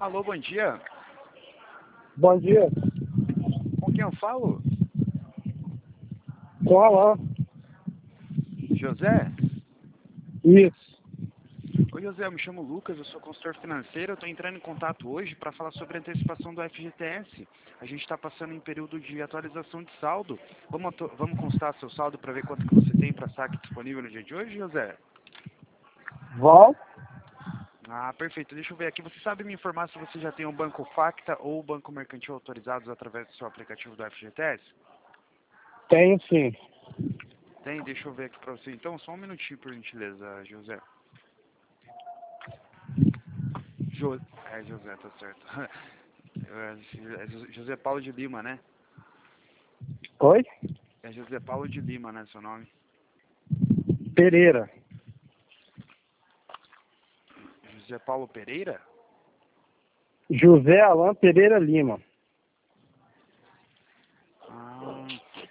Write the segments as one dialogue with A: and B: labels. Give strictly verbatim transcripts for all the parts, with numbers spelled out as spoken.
A: Alô, bom dia.
B: Bom dia.
A: Com quem eu falo?
B: Com Alain.
A: José?
B: Isso.
A: Oi, José, eu me chamo Lucas, eu sou consultor financeiro. Eu estou entrando em contato hoje para falar sobre a antecipação do F G T S. A gente está passando em período de atualização de saldo. Vamos, atu vamos constar seu saldo para ver quanto que você tem para saque disponível no dia de hoje, José?
B: Val?
A: Ah, perfeito. Deixa eu ver aqui. Você sabe me informar se você já tem o Banco Facta ou o Banco Mercantil autorizados através do seu aplicativo do F G T S?
B: Tenho sim.
A: Tem? Deixa eu ver aqui para você. Então, só um minutinho, por gentileza, José. Jo... É, José, tá certo. É José Paulo de Lima, né?
B: Oi?
A: É José Paulo de Lima, né, seu nome?
B: Pereira.
A: José Paulo Pereira?
B: José Alain Pereira Lima.
A: Ah.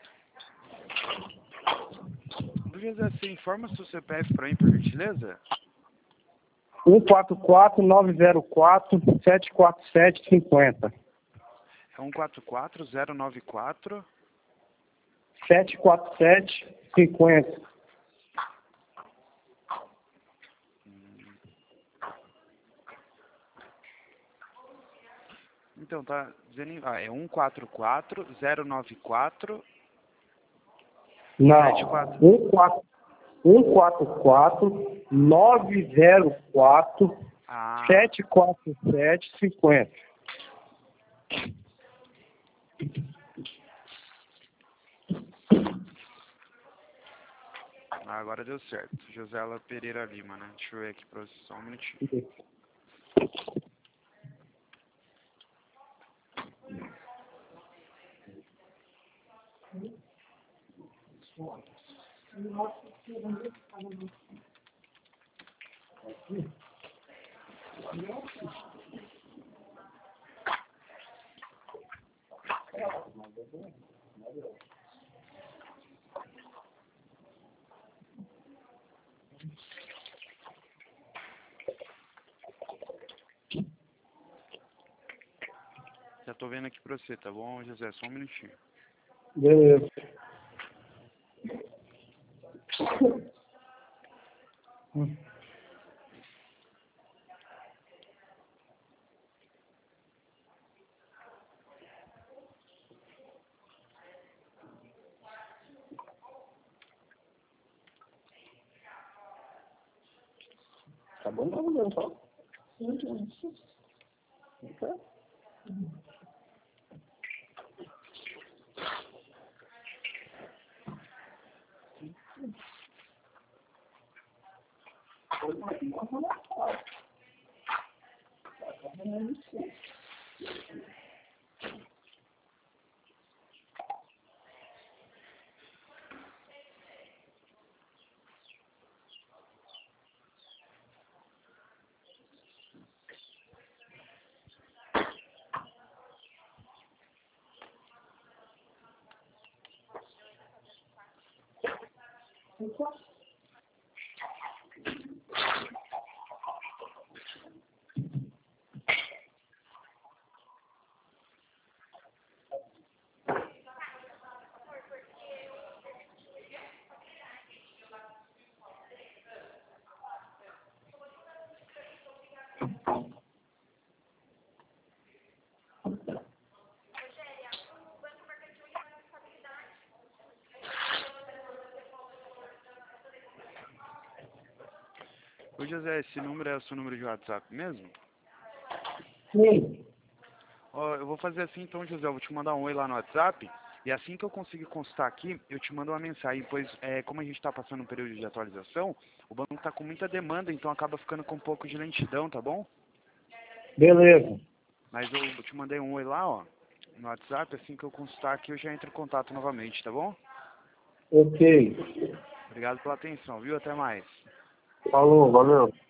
A: José, você informa seu C P F para mim, por gentileza?
B: um quatro quatro nove zero quatro sete quatro sete cinco zero.
A: É um quatro quatro zero nove quatro
B: sete quatro sete cinco zero.
A: Então, tá dizendo... Ah, é um quatro quatro zero nove quatro
B: Não.
A: sete quatro...
B: um quatro quatro nove zero quatro
A: Ah,
B: sete quatro sete cinco zero.
A: agora deu certo. José Pereira Lima, né? Deixa eu ver aqui pra você, só um minutinho. Já tô vendo aqui pra você, tá bom, José? Só um minutinho.
B: Beleza. Hum. Tá bom, tá bom, só. Okay.
A: Ô, José, esse número é o seu número de WhatsApp mesmo?
B: Sim.
A: Ó, eu vou fazer assim então, José, eu vou te mandar um oi lá no WhatsApp, e assim que eu conseguir constar aqui, eu te mando uma mensagem, pois é, como a gente está passando um período de atualização, o banco está com muita demanda, então acaba ficando com um pouco de lentidão, tá bom?
B: Beleza.
A: Mas eu, eu te mandei um oi lá, ó, no WhatsApp, assim que eu constar aqui, eu já entro em contato novamente, tá bom?
B: Ok.
A: Obrigado pela atenção, viu? Até mais.
B: Falou, valeu.